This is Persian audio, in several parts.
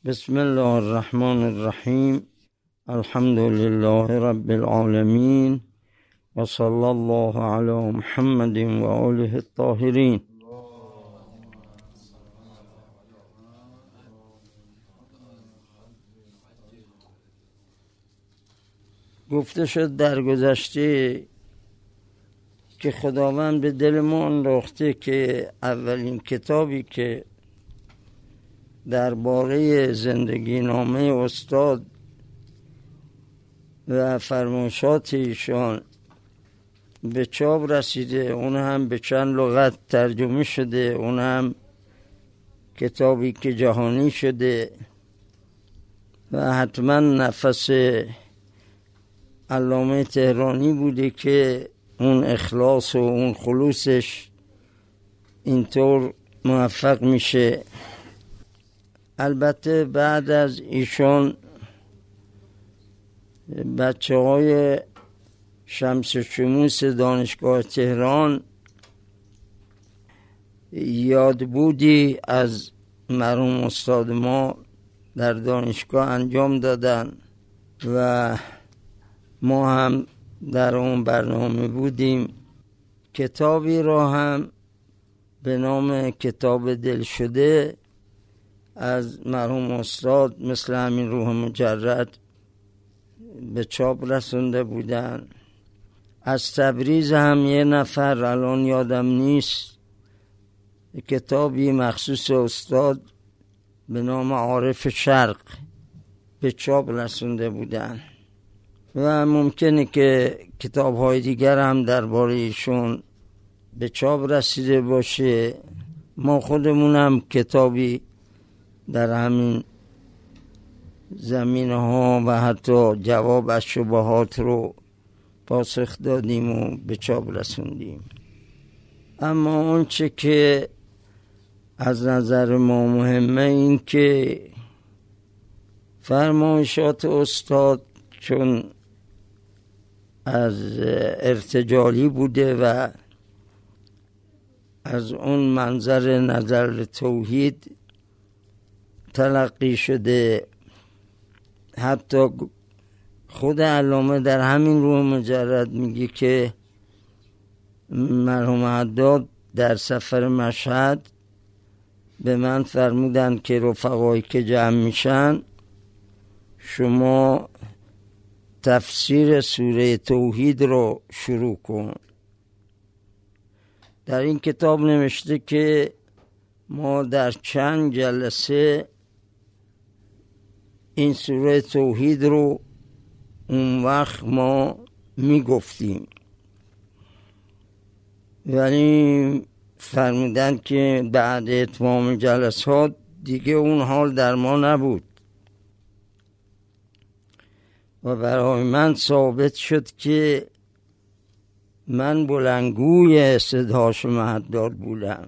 بسم الله الرحمن الرحیم. الحمد لله رب العالمین و صلی الله علی محمد و آله الطاهرین. گفته شد در گذشته که خداوند به دل ما انداخته که اولین کتابی که درباره زندگی نامه استاد و فرمایشات ایشان به چاپ رسیده، اون هم به چند لغت ترجمه شده، اون هم کتابی که جهانی شده و حتما نفس علامه تهرانی بوده که اون اخلاص و اون خلوصش اینطور موفق میشه. البته بعد از ایشان بچه های شمس شموس دانشگاه تهران یادبودی از مرحوم استاد ما در دانشگاه انجام دادن و ما هم در اون برنامه بودیم. کتابی را هم به نام کتاب دل شده از مرحوم استاد مثل همین روح مجرد به چاپ رسونده بودن. از تبریز هم یه نفر الان یادم نیست کتابی مخصوص استاد به نام عارف شرق به چاپ رسونده بودن و ممکنه که کتاب های دیگر هم درباره ایشون به چاپ رسیده باشه. ما خودمون هم کتابی در همین زمینه ها و حتی جواب از شبهات رو پاسخ دادیم و به چاپ رسوندیم. اما اون چه که از نظر ما مهمه این که فرمایشات استاد چون از ارتجالی بوده و از اون منظر نظر توحید تلقی شده، حتی خود علامه در همین روح مجرد میگه که مرحوم حداد در سفر مشهد به من فرمودن که رفقایی که جمع میشن شما تفسیر سوره توحید رو شروع کن. در این کتاب نوشته که ما در چند جلسه این سوره توحید رو اون وقت ما میگفتیم، ولی فرمودن که بعد اتمام جلسات دیگه اون حال در ما نبود و برای من ثابت شد که من بلندگوی صداش مهداد بودم.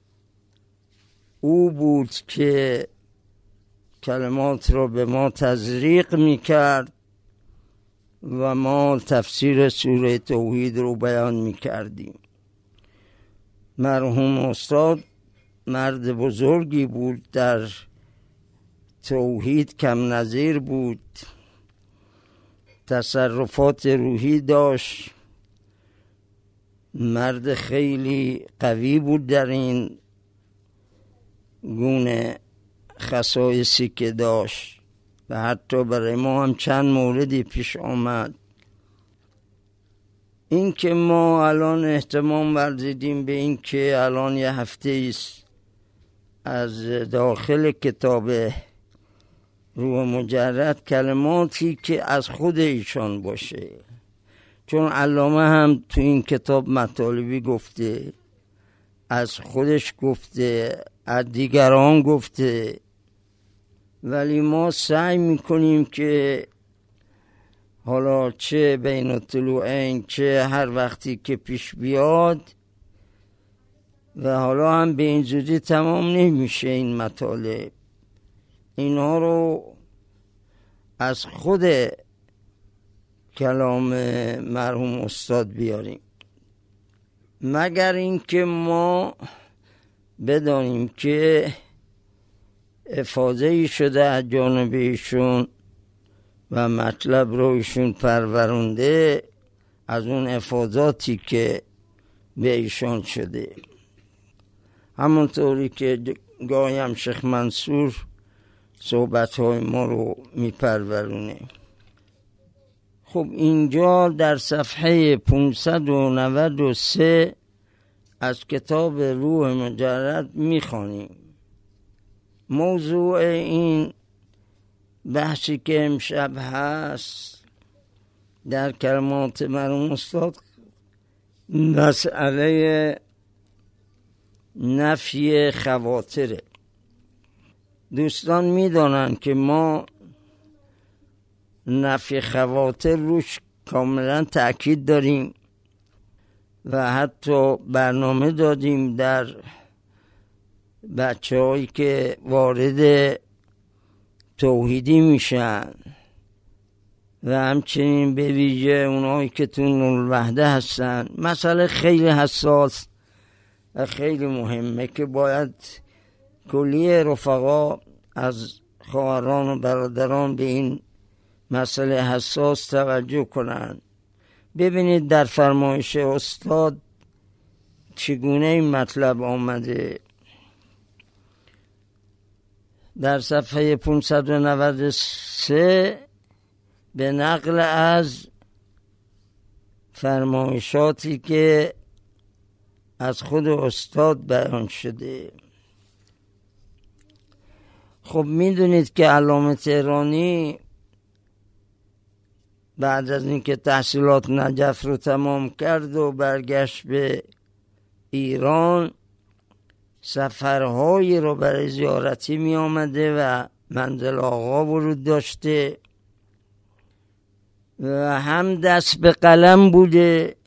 او بود که کلمات رو به ما تزریق میکرد و ما تفسیر سوره توحید رو بیان میکردیم. مرحوم استاد مرد بزرگی بود، در توحید کم نظیر بود، تصرفات روحی داشت، مرد خیلی قوی بود در این گونه خصایصی که داشت و حتی برای ما هم چند موردی پیش آمد. این که ما الان اهتمام ورزیدیم به این که الان یه هفته است از داخل کتاب روح مجرد کلماتی که از خود ایشان باشه، چون علامه هم تو این کتاب مطالبی گفته، از خودش گفته، از دیگران گفته، ولی ما سعی میکنیم که حالا چه بین الطلوعین چه هر وقتی که پیش بیاد و حالا هم به این زودی تمام نمیشه این مطالب، اینها رو از خود کلام مرحوم استاد بیاریم، مگر اینکه ما بدانیم که افاضه‌ای شده از جانب ایشون و مطلب رو ایشون پرورونده از اون افاضاتی که به ایشان شده. همونطوری که گاهی هم شیخ منصور صحبت‌های ما رو میپرورونه. خب اینجا در صفحه 593 از کتاب روح مجرد میخوانیم. موضوع این بحثی که امشب هست در کلمات مرحوم استاد مسئله نفی خواطره. دوستان میدانن که ما نفی خواطر روش کاملا تأکید داریم و حتی برنامه دادیم در بچه هایی که وارد توحیدی میشن و همچنین به ویژه اونایی که تو نورالوحده هستن. مسئله خیلی حساس و خیلی مهمه که باید کلیه رفقا از خواهران و برادران به این مسئله حساس توجه کنن. ببینید در فرمایش استاد چگونه این مطلب آمده. در صفحه 593 به نقل از فرمایشاتی که از خود استاد بیان شده. خب میدونید که علامه طهرانی بعد از اینکه تحصیلات نجف رو تمام کرد و برگشت به ایران، سفرهایی رو برای زیارتی می آمده و منزل آقا ورود داشته و هم دست به قلم بوده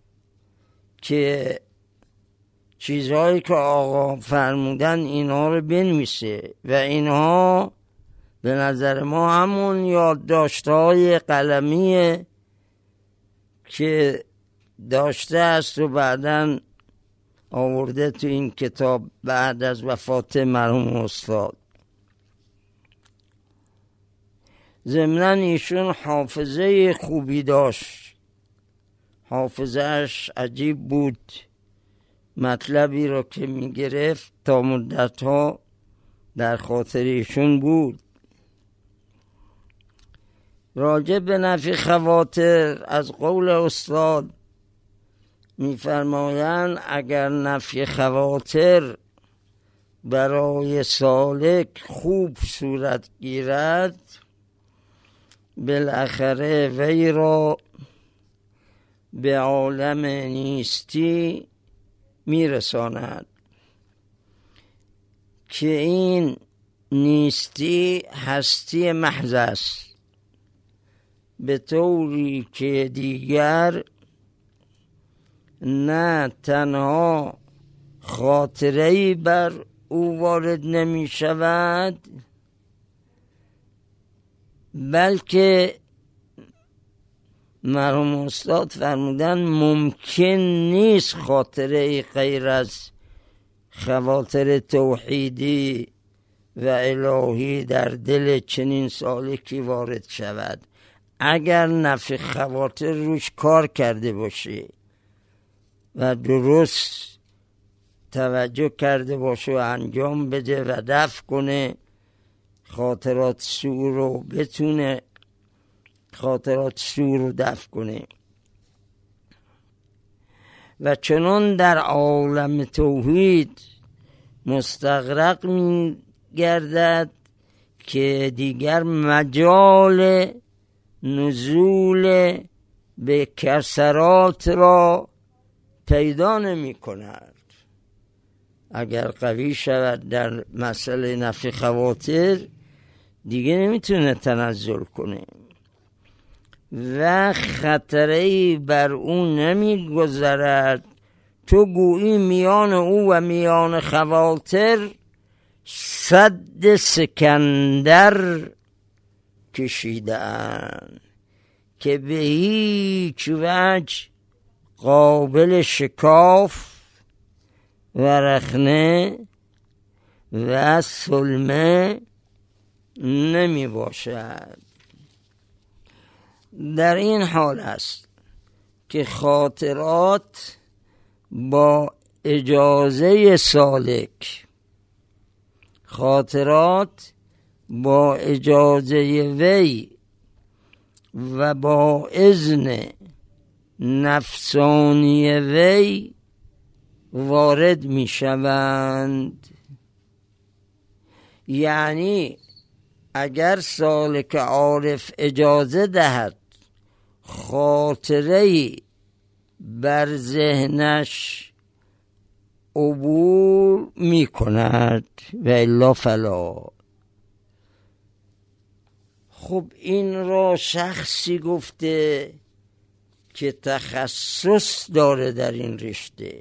که چیزهایی که آقا فرمودن اینها رو بنویسه و اینها به نظر ما همون یادداشت‌های قلمیه که داشته است و بعداً آورده تو این کتاب بعد از وفات مرحوم استاد. ضمناً ایشون حافظه خوبی داشت، حافظه‌اش عجیب بود. مطلبی رو که می گرفت تا مدتها در خاطر ایشون بود. راجع به نفی خواطر از قول استاد می‌فرمایند اگر نفی خواطر برای سالک خوب صورت گیرد بالاخره وی را به عالم نیستی میرساند که این نیستی هستی محض است، به طوری که دیگر نه تنها خاطره‌ای بر او وارد نمی شود بلکه مرحوم استاد فرمودن ممکن نیست خاطره‌ای غیر از خواطر توحیدی و الهی در دل چنین سالکی وارد شود اگر نفی خواطر روش کار کرده باشه و درست توجه کرده باشه و انجام بده و دفع کنه خاطرات سوء رو، بتونه خاطرات سوء رو دفع کنه. و چنان در عالم توحید مستغرق می گردد که دیگر مجال نزول به کسرات را پیدا نمی کند. اگر قوی شود در مسئله نفی خواطر دیگه نمیتونه تنزل کنه و خطری بر اون نمی گذرد. تو گویی میان او و میان خواطر سد سکندر کشیدن که به هیچ وجه قابل شکاف و رخنه و سلمه نمی باشد. در این حال است که خاطرات با اجازه سالک، خاطرات با اجازه وی و با اذن نفسانی وی وارد می شوند. یعنی اگر سالک عارف اجازه دهد خاطره‌ای بر ذهنش عبور می کند و الا فلا. خب این را شخصی گفته که تخصص داره در این رشته،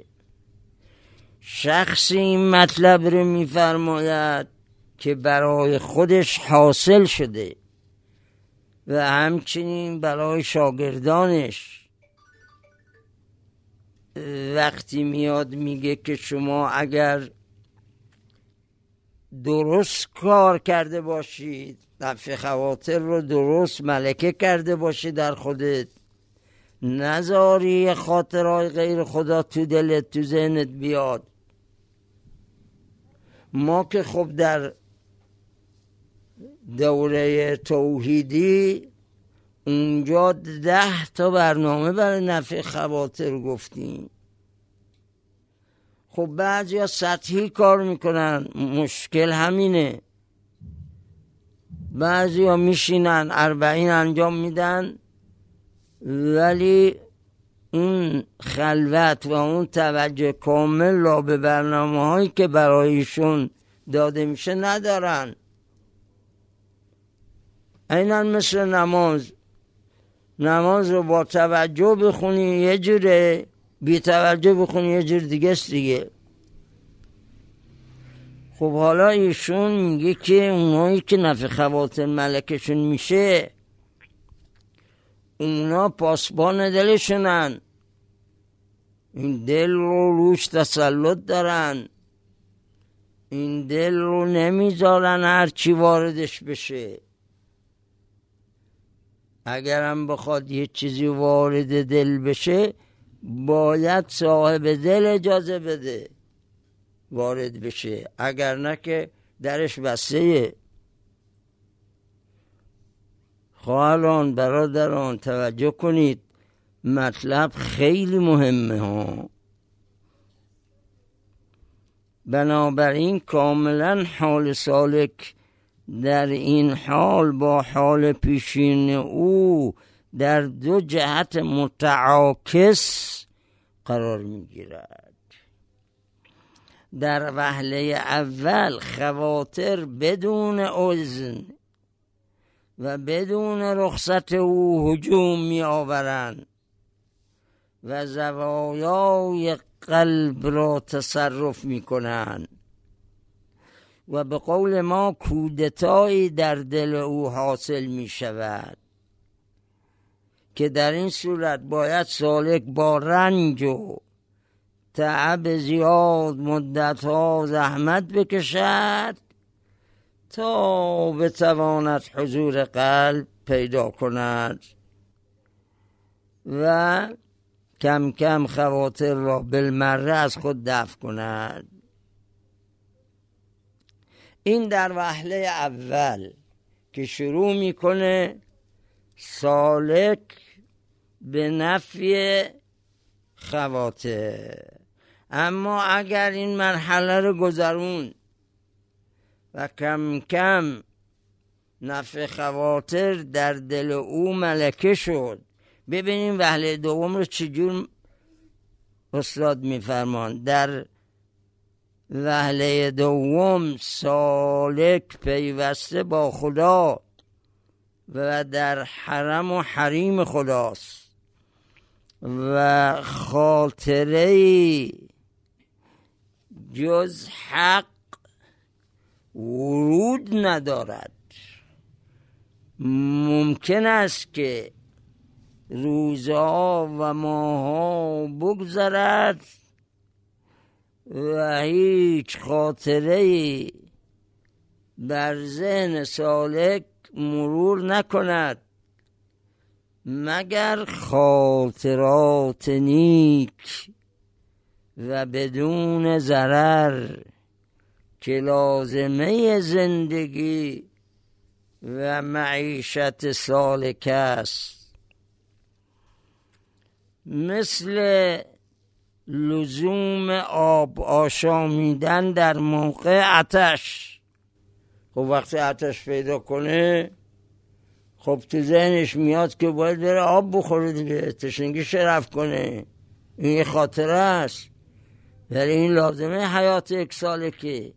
شخصی این مطلب رو می فرماید که برای خودش حاصل شده و همچنین برای شاگردانش. وقتی میاد میگه که شما اگر درست کار کرده باشید، نفع خواطر رو درست ملکه کرده باشید در خودت، نذاری خاطرهای غیر خدا تو دلت تو ذهنت بیاد. ما که خب در دوره توحیدی اونجا 10 برنامه برای نفع خواطر گفتیم. خب بعضی ها سطحی کار میکنن، مشکل همینه. بعضی ها میشینن 40 انجام میدن ولی اون خلوت و اون توجه کامل را به برنامه هایی که برایشون داده میشه ندارن. عیناً مثل نماز رو با توجه بخونی یه جوره، بی توجه بخونی یه جور دیگه است دیگه. خب حالا ایشون میگه که اونایی که نفع خواطر ملکشون میشه اونا پاسبان دلشونن، این دل رو روش تسلط دارن، این دل رو نمیذارن هر چی واردش بشه. اگرم بخواد یه چیزی وارد دل بشه باید صاحب دل اجازه بده وارد بشه، اگر نه که درش بسته. خواهران برادران توجه کنید، مطلب خیلی مهمه ها. بنابراین کاملا حال سالک در این حال با حال پیشین او در 2 جهت متعاکس قرار میگیرد. در وهله اول خواطر بدون اذن و بدون رخصت او هجوم می آورند و زوایای قلب را تصرف می کنند و به قول ما کودتایی در دل او حاصل می شود که در این صورت باید سالک با رنج و تعب زیاد مدتها زحمت بکشد تا بتواند حضور قلب پیدا کند و کم کم خواطر را بالمره از خود دفع کند. این در وهله اول که شروع میکنه سالک به نفی خواطر. اما اگر این مرحله رو گذرون و کم کم نفع خواطر در دل او ملکه شد، ببینیم وهله دوم رو چجور استاد میفرمان. در وهله دوم سالک پیوسته با خدا و در حرم و حریم خداست و خاطره جز حق ورود ندارد. ممکن است که روزها و ماهها بگذرد و هیچ خاطره بر ذهن سالک مرور نکند مگر خاطرات نیک و بدون ضرر که لازمه زندگی و معیشت سالک است، مثل لزوم آب آشامیدن در موقع عطش. خب وقتی عطش پیدا کنه خب تو ذهنش میاد که باید بره آب بخوره دیگه، تشنگیش رفع کنه. این یه خاطره است، ولی این لازمه حیات یک سالکه.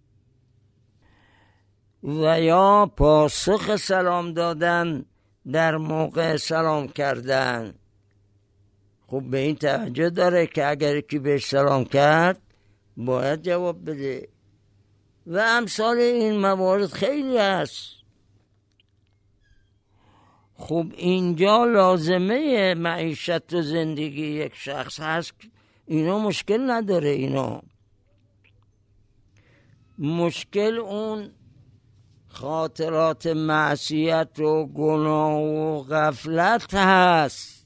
و یا پاسخ سلام دادن در موقع سلام کردن. خب به این توجه داره که اگر کی بهش سلام کرد باید جواب بده و امثال این موارد خیلی هست. خب اینجا لازمه معیشت و زندگی یک شخص هست، اینا مشکل نداره. اینا مشکل اون خاطرات معصیت و گناه و غفلت هست.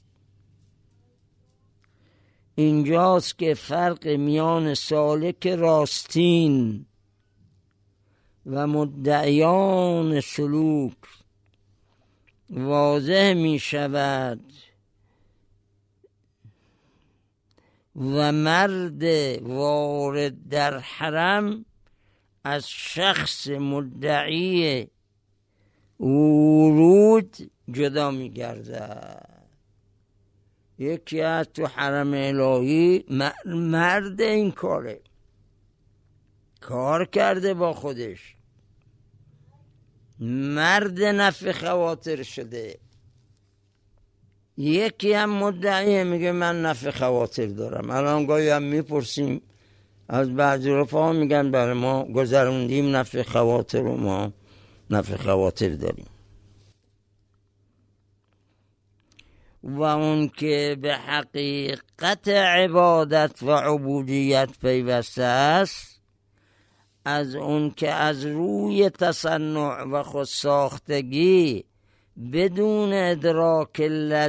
اینجاست که فرق میان سالک راستین و مدعیان سلوک واضح می شود و مرد وارد در حرم از شخص مدعی ورود جدا می گردد. یکی از تو حرم الهی مرد این کار کرده با خودش، مرد نفی خواطر شده. یکی هم مدعی میگه من نفی خواطر دارم. الان گاهی هم میپرسیم از بعضی رفقا، میگن برای ما گذروندیم نفی خواطر و ما نفی خواطر داریم. و اون که به حقیقت عبادت و عبودیت پیوسته است، از اون که از روی تصنع و خودساختگی بدون ادراک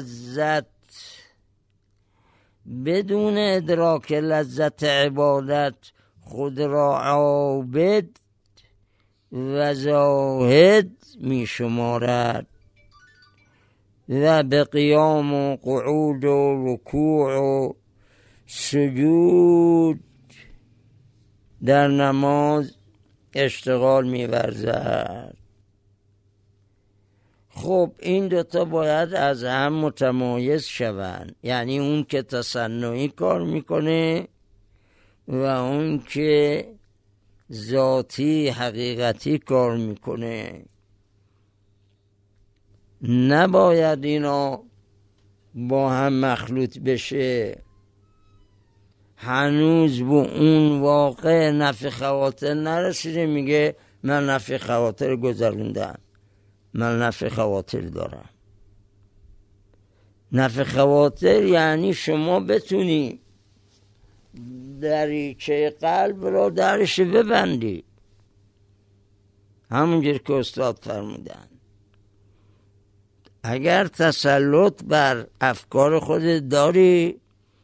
لذت عبادت خود را عابد و زاهد می شمارد و به قیام و قعود و رکوع و سجود در نماز اشتغال می ورزد. خب این دوتا باید از هم متمایز شوند، یعنی اون که تصنعی کار میکنه و اون که ذاتی حقیقتی کار میکنه. نباید اینا با هم مخلوط بشه. هنوز به اون واقع نفی خواطر نرسیده، میگه من نفی خواطر گذروندم، من نفی خواطر دارم. نفی خواطر یعنی شما بتونی دریچه قلب را درش ببندی، همونجور که استاد فرمودن. اگر تسلط بر افکار خودت داری،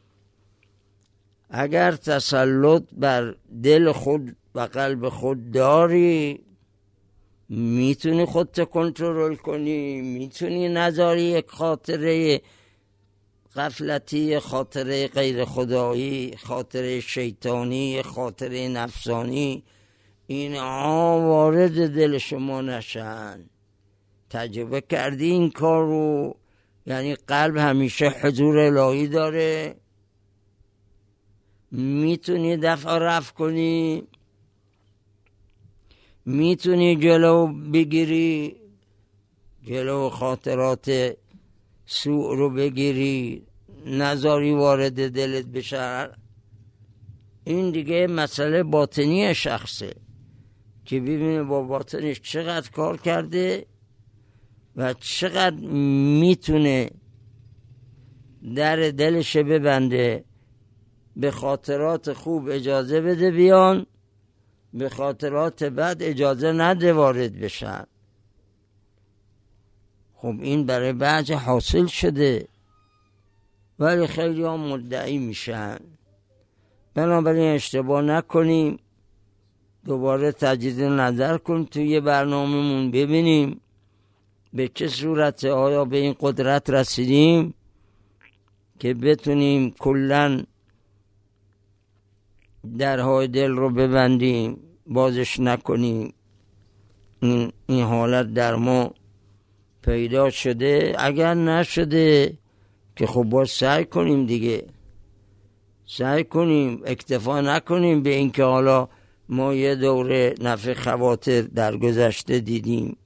اگر تسلط بر دل خود و قلب خود داری، میتونی خودت کنترل کنی، میتونی نذاری یک خاطره غفلتی، خاطره غیر خدایی، خاطره شیطانی، خاطره نفسانی اینها وارد دل شما نشن. تجربه کردی این کار رو؟ یعنی قلب همیشه حضور الهی داره، میتونی دفع رفع کنی، میتونی جلو بگیری، جلو خاطرات سوء رو بگیری، نذاری وارد دلت بشه. این دیگه مسئله باطنی شخصه که ببینه با باطنش چقدر کار کرده و چقدر میتونه در دلش ببنده، به خاطرات خوب اجازه بده بیان به خاطرات بد اجازه نده وارد بشن. خب این برای بعضی حاصل شده ولی خیلی ها مدعی میشن. بنابراین اشتباه نکنیم، دوباره تجدید نظر کنیم توی برنامه‌مون، ببینیم به چه صورت آیا به این قدرت رسیدیم که بتونیم کلاً درهای دل رو ببندیم، بازش نکنیم. این حالت در ما پیدا شده. اگر نشده که خب باید سعی کنیم دیگه، سعی کنیم، اکتفا نکنیم به اینکه حالا ما یه دوره نفع خواطر در گذشته دیدیم.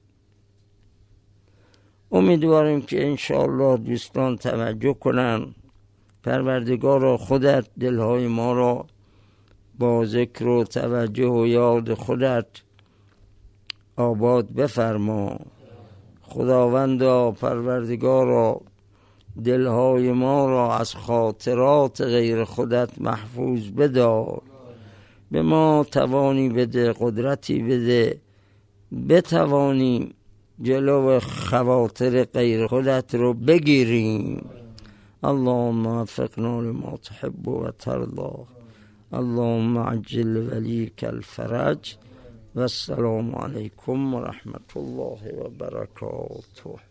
امیدواریم که انشاءالله دوستان توجه کنن. پروردگار خودت دلهای ما را با ذکر و توجه و یاد خودت آباد بفرما. خداوندا پروردگارا دلهای ما را از خاطرات غیر خودت محفوظ بدار. به ما توانی بده، قدرتی بده، بتوانیم جلو خواطر غیر خودت رو بگیریم. اللهم وفقنا لما تحب و ترضى. اللهم عجل ولیک الفرج. و السلام علیکم و رحمت الله و برکاته.